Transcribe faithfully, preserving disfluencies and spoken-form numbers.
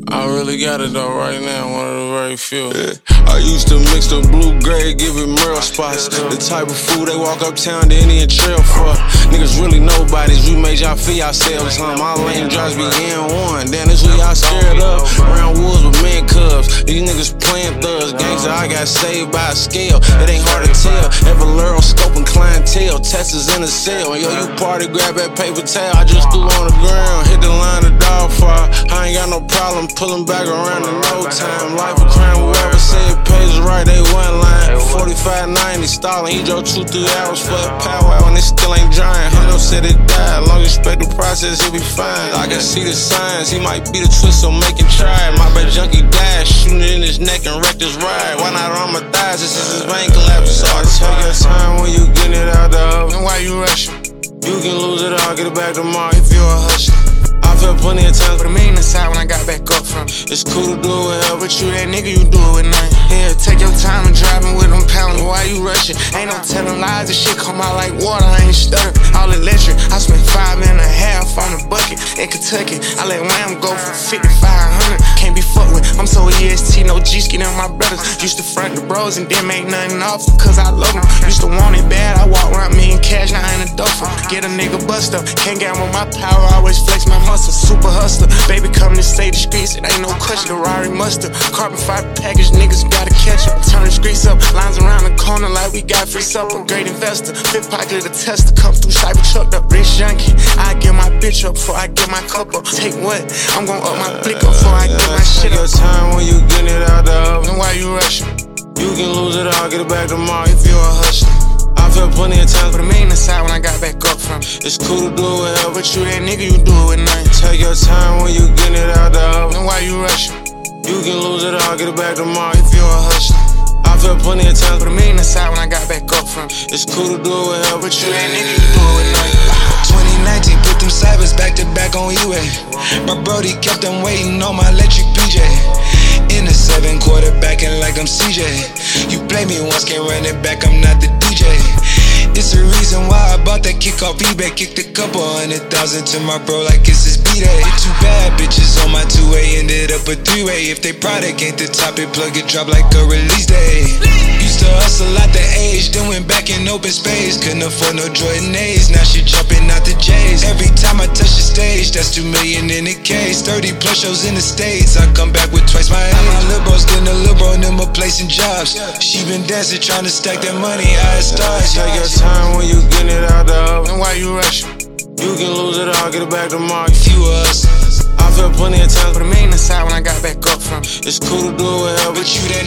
I really got it though right now, one of the very few. Yeah. I used to mix the blue gray, give it Merle spots. The type of food they walk uptown to Indian Trail for. Niggas really nobodies, we made y'all feel yourselves, huh? My lane drives be N one, damn this what y'all scared of. Round woods with man cubs, these niggas playing thugs. Gangsta, I got saved by a scale, it ain't hard to tell. Ever Lurl scoping clientele, testers in the cell. Yo, you party, grab that paper towel, I just threw on the ground, hit the line of dog fire. I ain't got no problem pulling back around in no time. Life a crime, whoever said pays right, they one line. forty-five ninety, stalling, he drove two, three hours for a powwow and it still ain't drying. Hundo said it died, long expect the process, he'll be fine. I can see the signs, he might be the twist, so make him try it. My bad junkie died, shooting it in his neck and wrecked his ride. Why not on my thighs, this is his vein collapse. So I take your time when you getting it out the oven. Why you rushing? You can lose it all, get it back tomorrow if you a hustler. I felt plenty of times with a million inside when I got back up from. It's cool to do it, hell, but you that nigga, you do it with nothing. Yeah, take your time and driving with them pounding. Why you rushing? Ain't no telling lies, this shit come out like water, I ain't stuttering. All electric, I spent five and a half on the bucket in Kentucky. I let Wham go for fifty-five hundred. Can't be fucked with, I'm so E S T, no G-ski, them my brothers. Used to front the bros and then make nothing off cause I love them. Used to want it bad, I walk around me in cash, now I ain't a duffel. Get a nigga bust up, can't get with my power, always flex my muscle. Super hustler, baby come to save the streets, it ain't no question. Ferrari mustard, carbon fiber package, niggas gotta catch up. Turn the streets up, lines around the corner like we got free supper. Great investor, fifth pocket of the tester, come through cyber trucked up. Rich junkie, I get my bitch up before I get my cup up. Take what? I'm gon' up my blick up before I get my shit up. Take your time when you getting it out the oven. Why you rushing? You can lose it all, get it back tomorrow if you a hustler. I felt plenty of times with a million inside when I got back up from. It's cool to do it, hell, but you that nigga, you do it with nothing. Take your time when you getting it out the oven. Why you rushing? You can lose it all, get it back tomorrow if you a hustler. I felt plenty of times with a million inside when I got back up from. It's cool to do it, hell, but you that nigga, you do it with nothing. twenty nineteen, put them cybers back to back on E-Way. My brody kept them waiting on my electric P J. In the seven, quarterbacking like I'm C J. You play me once, can't run it back, I'm not the D J. It's the reason why I bought that kick off eBay. Kicked a couple hundred thousand to my bro like it's his B-Day. Two bad bitches on my two-way, ended up a three-way. If they product ain't the top, it plug it drop like a release day. Used to hustle at the age, then went back in open space. Couldn't afford no Jordan A's, now she jumping out the J's. Every time I touch the stage, that's two million in the case. Thirty plus shows in the States, I come back with twice my age. My lil' bro's getting a lil' bro and them a placing jobs. She been dancing, trying to stack that money, I stars. Take your time when you getting it out the oven. Why you rushing? You can lose it all, get it back tomorrow if You us. I felt plenty of times with a million inside when I got back up from. It's cool to do it, hell, but you that